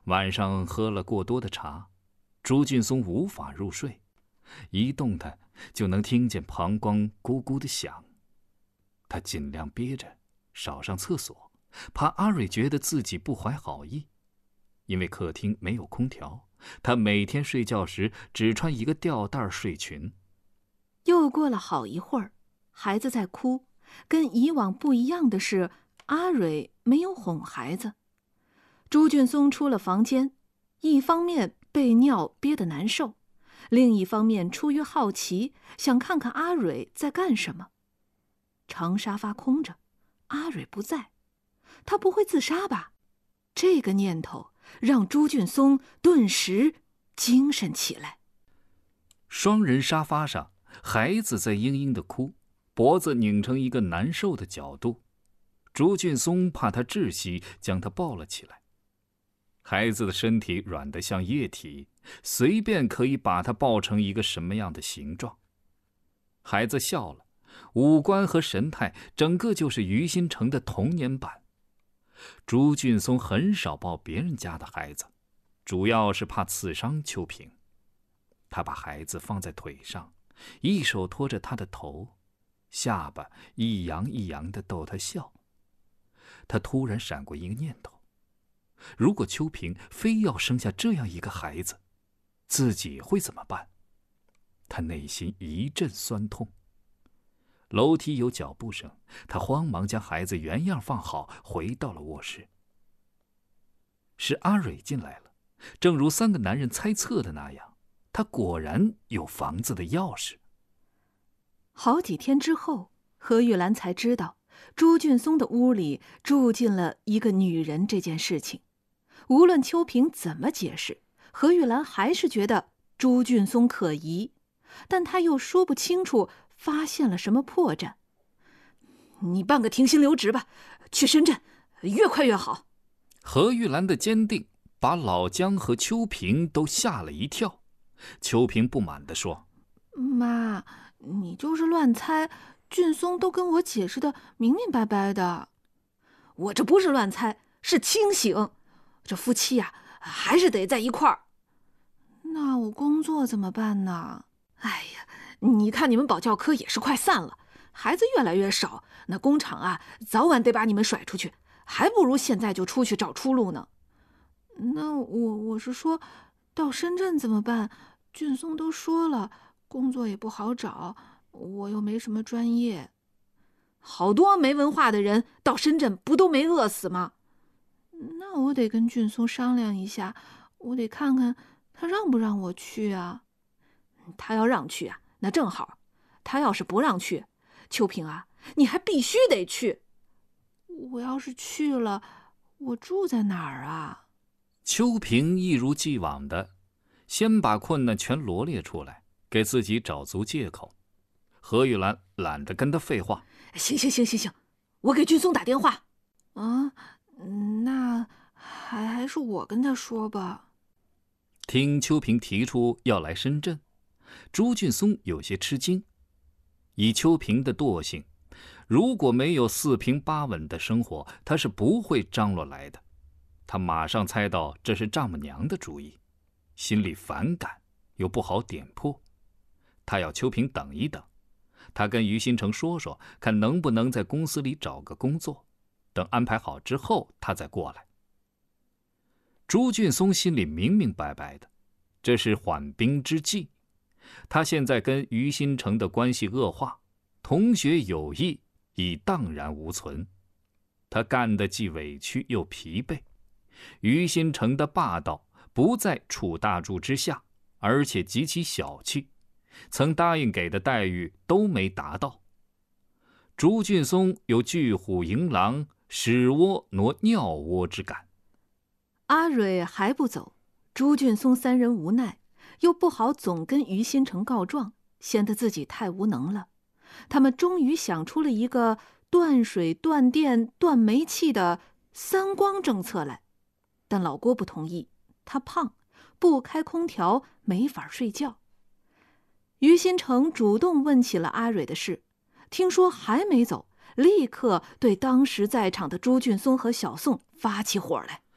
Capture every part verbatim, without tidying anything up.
晚上喝了过多的茶，朱俊松无法入睡，一动弹就能听见膀胱咕咕的响。他尽量憋着，少上厕所，怕阿蕊觉得自己不怀好意。因为客厅没有空调，他每天睡觉时只穿一个吊带睡裙。 又过了好一会儿，孩子在哭，跟以往不一样的是，阿蕊没有哄孩子。朱俊松出了房间，一方面被尿憋得难受，另一方面出于好奇，想看看阿蕊在干什么。长沙发空着，阿蕊不在，他不会自杀吧？这个念头让朱俊松顿时精神起来。 双人沙发上，孩子在嘤嘤地哭，脖子拧成一个难受的角度。朱俊松怕他窒息，将他抱了起来。孩子的身体软得像液体，随便可以把他抱成一个什么样的形状。孩子笑了，五官和神态整个就是于新成的童年版。朱俊松很少抱别人家的孩子，主要是怕刺伤秋萍。他把孩子放在腿上，一手托着他的头，下巴一扬一扬地逗他笑。他突然闪过一个念头，如果秋萍非要生下这样一个孩子，自己会怎么办？他内心一阵酸痛。楼梯有脚步声，他慌忙将孩子原样放好，回到了卧室。是阿蕊进来了，正如三个男人猜测的那样，他果然有房子的钥匙。 好几天之后，何玉兰才知道朱俊松的屋里住进了一个女人这件事情。无论秋萍怎么解释，何玉兰还是觉得朱俊松可疑，但她又说不清楚发现了什么破绽。你办个停薪留职吧，去深圳，越快越好。 何玉兰的坚定把老姜和秋萍都吓了一跳。秋萍不满地说： 妈，你就是乱猜，俊松都跟我解释的明明白白的。我这不是乱猜，是清醒。这夫妻呀、啊，还是得在一块儿。那我工作怎么办呢？哎呀，你看你们保教科也是快散了，孩子越来越少，那工厂啊，早晚得把你们甩出去，还不如现在就出去找出路呢。那我我是说，到深圳怎么办？俊松都说了，工作也不好找，我又没什么专业。好多没文化的人到深圳不都没饿死吗？那我得跟俊松商量一下，我得看看他让不让我去啊。他要让去啊，那正好。他要是不让去，秋萍啊，你还必须得去。我要是去了，我住在哪儿啊？ 秋萍一如既往的先把困难全罗列出来，给自己找足借口。何玉兰懒得跟他废话。 行行行行行，我给俊松打电话。啊，那还还是我跟他说吧。 听秋萍提出要来深圳，朱俊松有些吃惊。以秋萍的惰性，如果没有四平八稳的生活，他是不会张罗来的。他马上猜到这是丈母娘的主意，心里反感又不好点破。他要秋萍等一等，他跟于新成说说，看能不能在公司里找个工作，等安排好之后他再过来。朱俊松心里明明白白的，这是缓兵之计。他现在跟于新成的关系恶化，同学友谊已荡然无存。他干得既委屈又疲惫。于新成的霸道不在楚大柱之下，而且极其小气，曾答应给的待遇都没达到。朱俊松有拒虎迎狼、屎窝挪尿窝之感。 阿蕊还不走，朱俊松三人无奈，又不好总跟于新成告状，显得自己太无能了。他们终于想出了一个断水、断电、断煤气的三光政策来。但老郭不同意，他胖，不开空调没法睡觉。于新成主动问起了阿蕊的事，听说还没走，立刻对当时在场的朱俊松和小宋发起火来。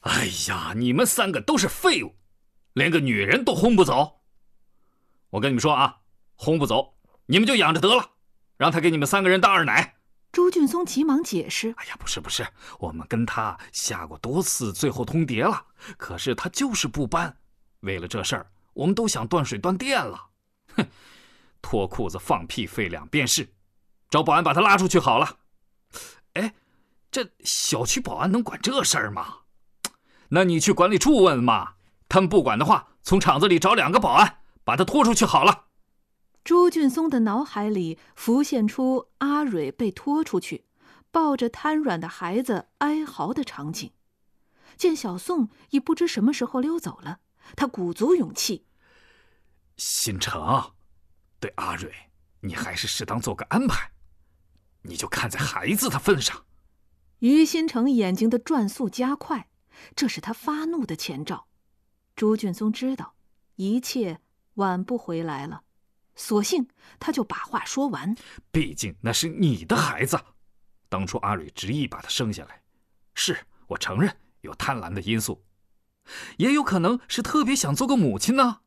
哎呀，你们三个都是废物，连个女人都轰不走。我跟你们说啊，轰不走，你们就养着得了，让他给你们三个人当二奶。 朱俊松急忙解释： 哎呀，不是不是，我们跟他下过多次最后通牒了，可是他就是不搬。为了这事儿，我们都想断水断电了。哼，脱裤子放屁费两便士，找保安把他拉出去好了。哎，这小区保安能管这事儿吗？那你去管理处问问嘛，他们不管的话，从厂子里找两个保安把他拖出去好了。 朱俊松的脑海里浮现出阿蕊被拖出去，抱着瘫软的孩子哀嚎的场景。见小宋已不知什么时候溜走了，他鼓足勇气： 新城，对阿蕊，你还是适当做个安排，你就看在孩子的份上。 于新城眼睛的转速加快，这是他发怒的前兆。朱俊松知道一切挽不回来了，索性他就把话说完。 毕竟那是你的孩子，当初阿蕊执意把他生下来，是我承认有贪婪的因素，也有可能是特别想做个母亲呢。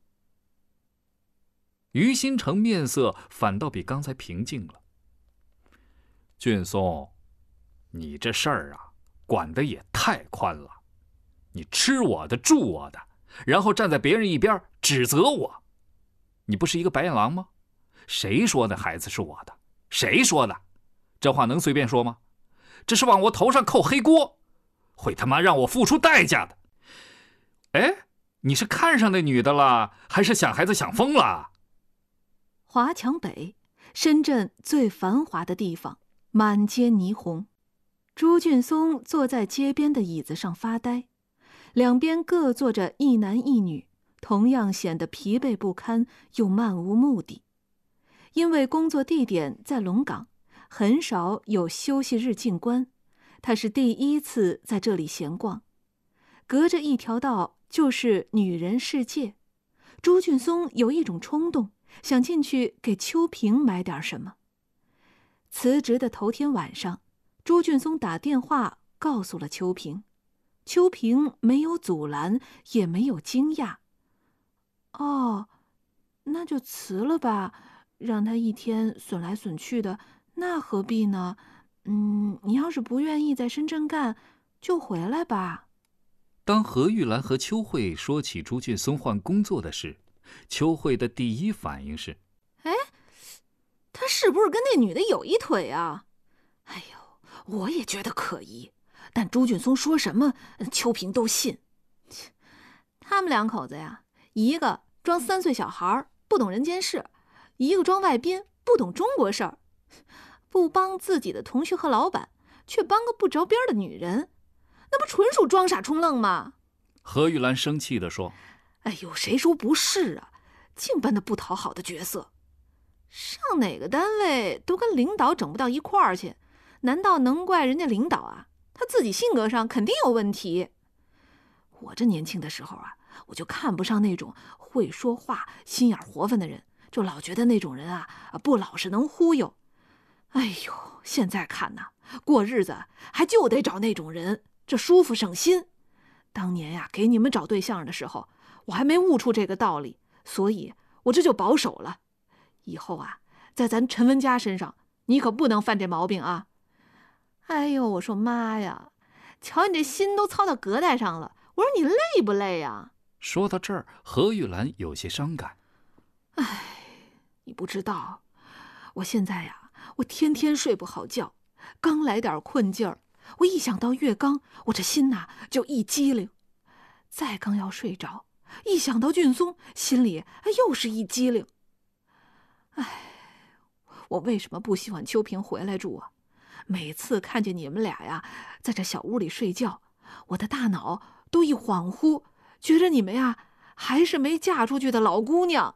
于新城面色反倒比刚才平静了。俊松，你这事儿啊，管得也太宽了。你吃我的住我的，然后站在别人一边指责我。你不是一个白眼狼吗？谁说那孩子是我的？谁说的？这话能随便说吗？这是往我头上扣黑锅，会他妈让我付出代价的。哎，你是看上那女的了，还是想孩子想疯了？ 华强北，深圳最繁华的地方，满街霓虹。朱俊松坐在街边的椅子上发呆，两边各坐着一男一女，同样显得疲惫不堪又漫无目的。因为工作地点在龙岗，很少有休息日进关，他是第一次在这里闲逛。隔着一条道就是女人世界，朱俊松有一种冲动，想进去给秋萍买点什么。辞职的头天晚上，朱俊松打电话告诉了秋萍，秋萍没有阻拦，也没有惊讶。哦，那就辞了吧，让他一天损来损去的，那何必呢？嗯，你要是不愿意在深圳干，就回来吧。 当何玉兰和秋慧说起朱俊松换工作的事，秋慧的第一反应是： 哎，他是不是跟那女的有一腿啊？哎呦，我也觉得可疑，但朱俊松说什么，秋萍都信。他们两口子呀，一个装三岁小孩不懂人间事，一个装外宾不懂中国事儿，不帮自己的同学和老板，却帮个不着边的女人，那不纯属装傻充愣吗？ 何玉兰生气地说： 哎呦，谁说不是啊？净扮的不讨好的角色，上哪个单位都跟领导整不到一块儿去，难道能怪人家领导啊？他自己性格上肯定有问题。我这年轻的时候啊，我就看不上那种会说话、心眼活泛的人，就老觉得那种人啊不老实能忽悠。哎呦，现在看呐，过日子还就得找那种人，这舒服省心。当年呀，给你们找对象的时候，我还没悟出这个道理，所以我这就保守了。以后啊，在咱陈文佳身上，你可不能犯这毛病啊！哎呦，我说妈呀，瞧你这心都操到隔带上了，我说你累不累呀？ 说到这儿，何玉兰有些伤感。 哎，你不知道，我现在呀，我天天睡不好觉，刚来点困劲儿，我一想到月刚，我这心呐就一激灵。再刚要睡着，一想到俊松，心里又是一激灵。哎，我为什么不喜欢秋萍回来住啊？每次看见你们俩呀，在这小屋里睡觉，我的大脑都一恍惚，觉着你们呀还是没嫁出去的老姑娘。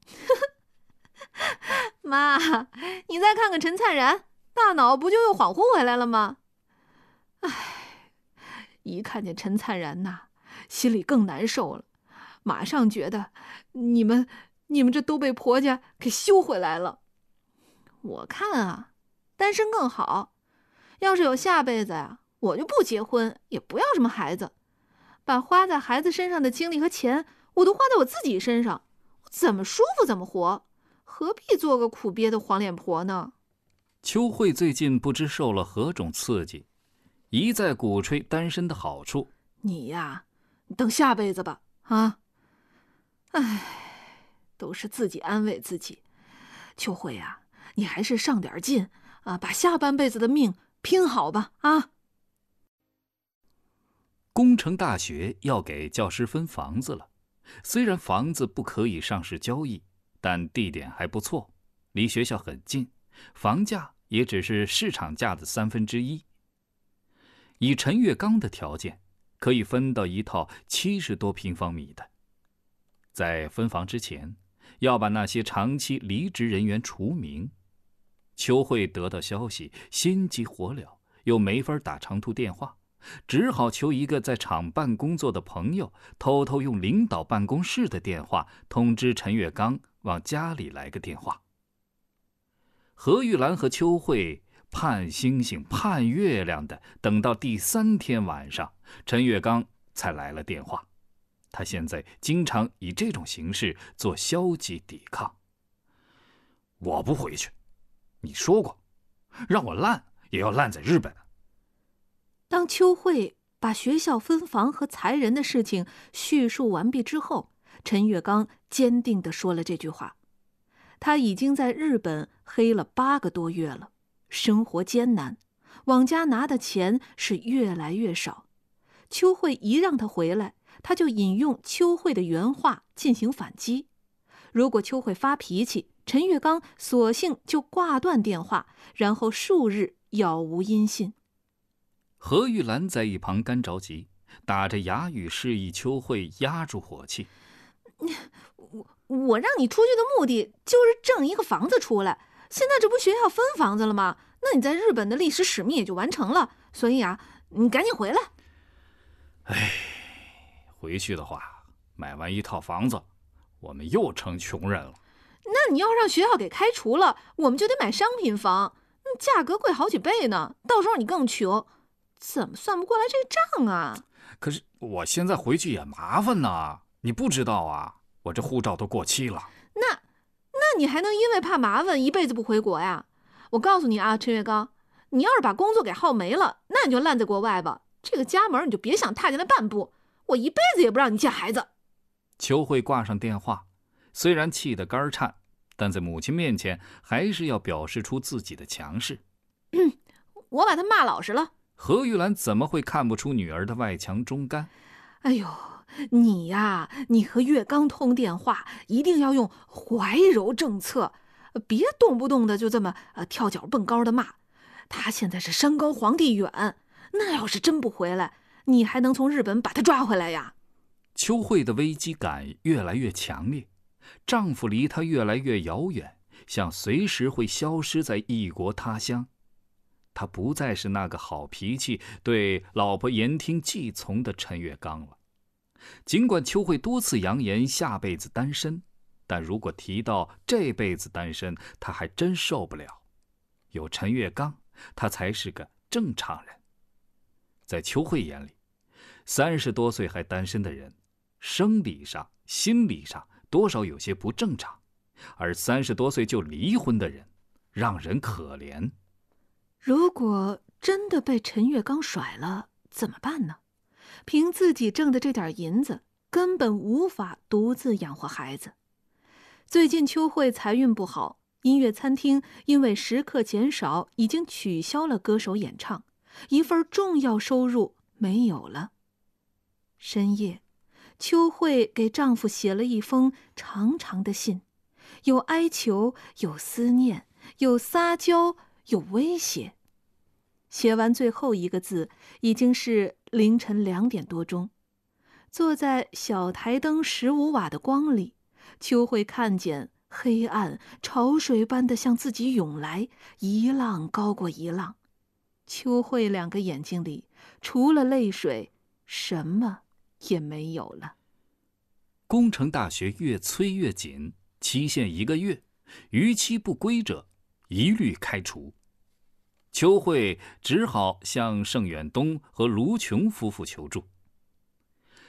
妈，你再看看陈灿然，大脑不就又恍惚回来了吗？哎，一看见陈灿然呐，心里更难受了，马上觉得你们你们这都被婆家给修回来了。我看啊，单身更好。要是有下辈子呀、啊，我就不结婚，也不要什么孩子。 把花在孩子身上的精力和钱，我都花在我自己身上，我怎么舒服怎么活，何必做个苦憋的黄脸婆呢？ 秋慧最近不知受了何种刺激，一再鼓吹单身的好处。 你呀，等下辈子吧，啊！唉，都是自己安慰自己。秋慧呀，你还是上点劲啊，把下半辈子的命拼好吧，啊！ 工程大学要给教师分房子了，虽然房子不可以上市交易，但地点还不错，离学校很近，房价也只是市场价的三分之一。以陈月刚的条件，可以分到一套七十多平方米的。在分房之前，要把那些长期离职人员除名。秋慧得到消息，心急火燎，又没法打长途电话，只好求一个在厂办工作的朋友，偷偷用领导办公室的电话通知陈月刚往家里来个电话。何玉兰和秋慧盼星星盼月亮的等到第三天晚上，陈月刚才来了电话。他现在经常以这种形式做消极抵抗。我不回去，你说过，让我烂也要烂在日本。 当秋慧把学校分房和裁人的事情叙述完毕之后，陈月刚坚定地说了这句话。他已经在日本黑了八个多月了，生活艰难，往家拿的钱是越来越少。秋慧一让他回来，他就引用秋慧的原话进行反击。如果秋慧发脾气，陈月刚索性就挂断电话，然后数日杳无音信。 何玉兰在一旁干着急，打着哑语示意秋慧压住火气。 我我让你出去的目的就是挣一个房子出来，现在这不学校分房子了吗？那你在日本的历史使命也就完成了，所以啊，你赶紧回来。 哎，回去的话，买完一套房子，我们又成穷人了。 那你要让学校给开除了，我们就得买商品房，价格贵好几倍呢，到时候你更穷，怎么算不过来这个账啊？ 可是我现在回去也麻烦呢，你不知道啊，我这护照都过期了。 那那你还能因为怕麻烦一辈子不回国呀？我告诉你啊，陈月刚，你要是把工作给耗没了，那你就烂在国外吧，这个家门你就别想踏进来半步，我一辈子也不让你见孩子。 秋慧挂上电话，虽然气得肝颤，但在母亲面前还是要表示出自己的强势。 嗯，我把他骂老实了。 何玉兰怎么会看不出女儿的外强中干？ 哎呦，你呀，你和月刚通电话一定要用怀柔政策，别动不动的就这么呃跳脚蹦高的骂。他现在是山高皇帝远，那要是真不回来，你还能从日本把他抓回来呀？ 秋慧的危机感越来越强烈，丈夫离她越来越遥远，像随时会消失在异国他乡。他不再是那个好脾气、对老婆言听计从的陈月刚了。尽管秋慧多次扬言下辈子单身，但如果提到这辈子单身，他还真受不了。有陈月刚，他才是个正常人。在秋慧眼里，三十多岁还单身的人，生理上、心理上多少有些不正常，而三十多岁就离婚的人，让人可怜。 如果真的被陈月刚甩了，怎么办呢？凭自己挣的这点银子，根本无法独自养活孩子。最近秋慧财运不好，音乐餐厅因为食客减少，已经取消了歌手演唱，一份重要收入没有了。深夜，秋慧给丈夫写了一封长长的信，有哀求，有思念，有撒娇，有威胁。写完最后一个字，已经是凌晨两点多钟。坐在小台灯十五瓦的光里，秋慧看见黑暗潮水般的向自己涌来，一浪高过一浪。秋慧两个眼睛里，除了泪水，什么也没有了。 工程大学越催越紧，期限一个月，逾期不归者一律开除。秋慧只好向盛远东和卢琼夫妇求助。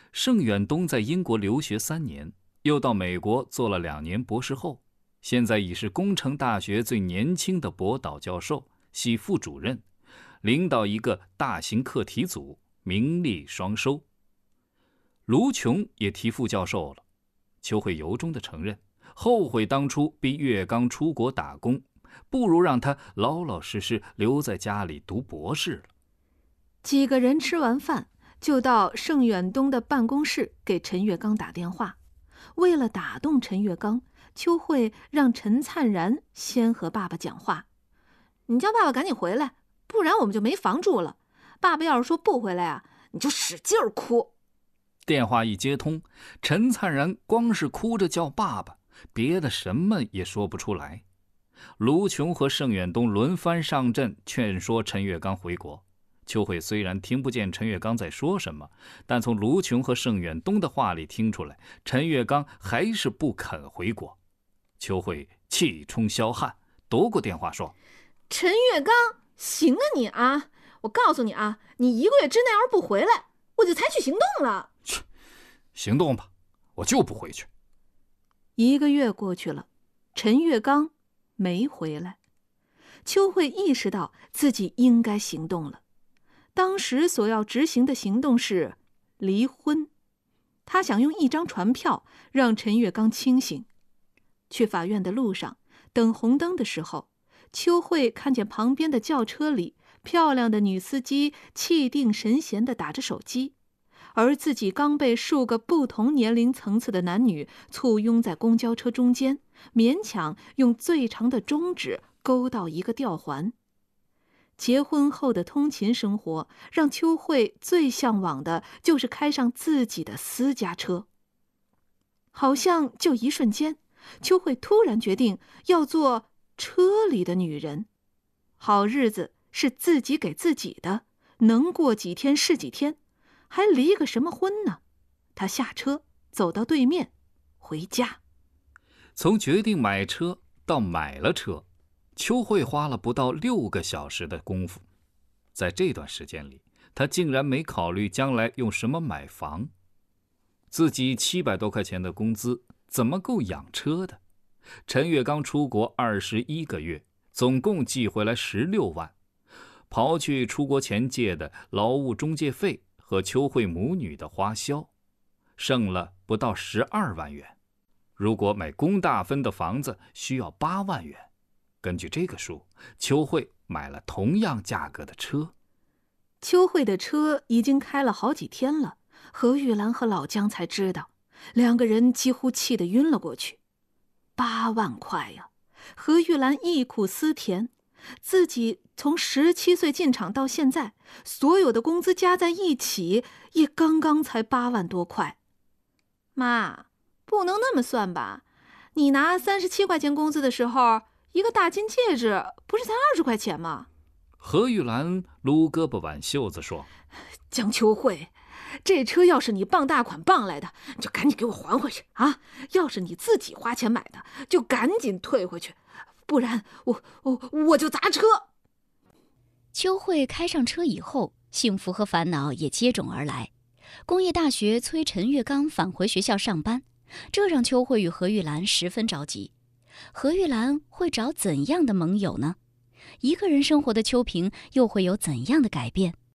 盛远东在英国留学三年，又到美国做了两年博士后，现在已是工程大学最年轻的博导教授，系副主任，领导一个大型课题组，名利双收。卢琼也提副教授了，邱慧由衷地承认，后悔当初逼岳刚出国打工，不如让他老老实实留在家里读博士了。 几个人吃完饭，就到盛远东的办公室给陈月刚打电话。为了打动陈月刚，邱慧让陈灿然先和爸爸讲话：“你叫爸爸赶紧回来，不然我们就没房住了。爸爸要是说不回来啊，你就使劲儿哭。” 电话一接通，陈灿然光是哭着叫爸爸，别的什么也说不出来。卢琼和盛远东轮番上阵劝说陈月刚回国。邱慧虽然听不见陈月刚在说什么，但从卢琼和盛远东的话里听出来，陈月刚还是不肯回国。邱慧气冲霄汗，夺过电话说：“ 陈月刚，行啊你啊！我告诉你啊，你一个月之内要是不回来，我就采取行动了。” 去，行动吧，我就不回去。 一个月过去了，陈月刚没回来。邱慧意识到自己应该行动了。当时所要执行的行动是离婚。他想用一张传票让陈月刚清醒。去法院的路上，等红灯的时候，邱慧看见旁边的轿车里，漂亮的女司机气定神闲地打着手机，而自己刚被数个不同年龄层次的男女簇拥在公交车中间，勉强用最长的中指勾到一个吊环。结婚后的通勤生活，让邱慧最向往的就是开上自己的私家车。好像就一瞬间，邱慧突然决定要做车里的女人。好日子是自己给自己的，能过几天是几天，还离个什么婚呢？她下车，走到对面，回家。 从决定买车到买了车，邱慧花了不到六个小时的功夫。在这段时间里，她竟然没考虑将来用什么买房。自己七百多块钱的工资怎么够养车的？陈月刚出国二十一个月，总共寄回来十六万，刨去出国前借的劳务中介费和邱慧母女的花销，剩了不到十二万元。如果买公大分的房子需要八万元。根据这个数，邱慧买了同样价格的车。 邱慧的车已经开了好几天了，何玉兰和老姜才知道，两个人几乎气得晕了过去。八万块呀！何玉兰忆苦思甜，自己从十七岁进厂到现在，所有的工资加在一起，也刚刚才八万多块。妈，不能那么算吧？你拿三十七块钱工资的时候，一个大金戒指不是才二十块钱吗？ 何玉兰撸胳膊挽袖子说：“ 江秋慧，这车要是你傍大款傍来的，你就赶紧给我还回去啊！要是你自己花钱买的，就赶紧退回去，不然我我我就砸车。” 秋慧开上车以后，幸福和烦恼也接踵而来。工业大学催陈月刚返回学校上班，这让秋慧与何玉兰十分着急。何玉兰会找怎样的盟友呢？一个人生活的秋萍又会有怎样的改变？